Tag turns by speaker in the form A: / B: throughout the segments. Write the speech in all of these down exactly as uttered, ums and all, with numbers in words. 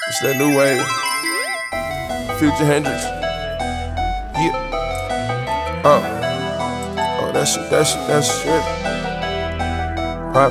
A: It's that new wave. Future Hendrix. Yeah. Uh. Oh, that shit, that shit, that shit. Pop.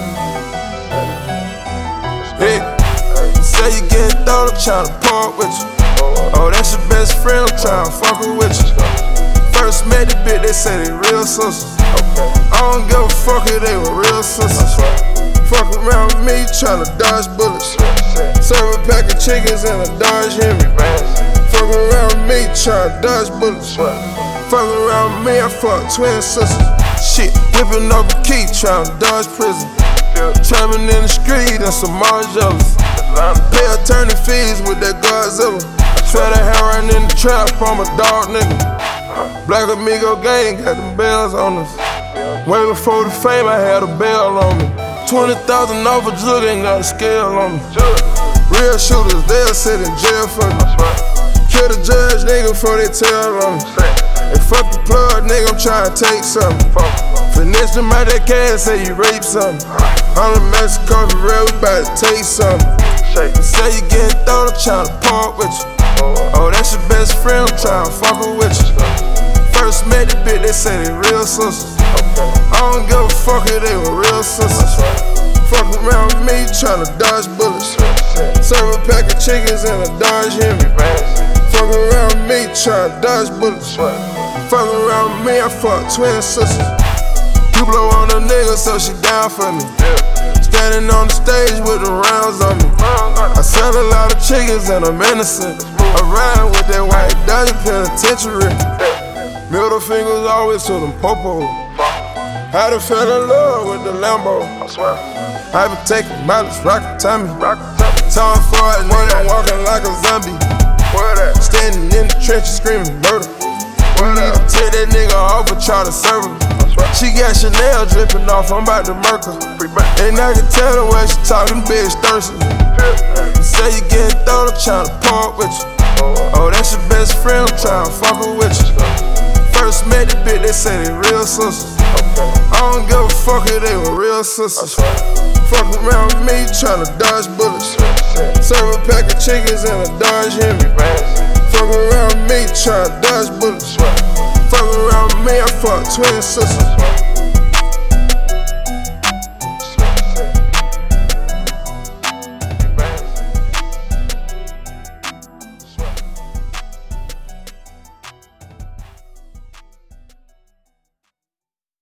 A: Hey. Say you getting thrown, I'm tryna part with you. Oh, that's your best friend, I'm tryna fuck her with you. First met the bitch, they say they real sisters. I don't give a fuck if they were real sisters. Fuck around with me, tryna dodge bullets. Serve a pack of chickens and a Dodge Henry. Fuck around with me, tryna dodge bullets. Fuck around with me, I fuck twin sisters. Shit, whipping up a key, tryna dodge prison. Trapping in the street and some more jealous. Pay attorney fees with that Godzilla. Try to have right in the trap, I'm a dog nigga. Black Amigo gang got them bells on us. Way before the fame, I had a bell on me. twenty thousand off a jug, ain't got a scale on me. Real shooters, they'll sit in jail for me. Kill the judge, nigga, before they tell on me. And fuck the plug, nigga, I'm tryna take something. Finesse them out that cash, say you rape something. I'm in Mexico for real, we bout to take something. Say you getting thrown, I'm tryna part with you. Oh, that's your best friend, I'm tryna fuck her with you. First met the bitch, they say they real sisters. I don't give a fuck if they were real sisters. Fuck around with me, tryna dodge bullets. Serve a pack of chickens and a Dodge Henry. Fuck around with me, tryna dodge bullets. Fuck around with me, I fuck twin sisters. You blow on a nigga, so she down for me. Standing on the stage with the rounds on me. I sell a lot of chickens and I'm innocent. I ride with that white Dodge penitentiary. Middle fingers always to them popos. I done fell in love with the Lambo. I been taking mileage, rockin' Tommy. Time for it, when I'm walking like a zombie. Standing in the trenches screaming murder. Take that nigga off and try to serve him. She got Chanel dripping off, I'm about to murk her. And I can tell the way she talkin', bitch thirsty. You say you getting thrown, I'm tryna part with you. Oh, that's your best friend, I'm tryna fuck her with you. First met the bitch, they say they real sisters. I don't give a fuck if they were real sisters. Fuck around with me, tryna dodge bullets. Serve a pack of chickens and a Dodge Henry. Fuck around with me, tryna dodge bullets. Fuck around with me, I fuck twin sisters.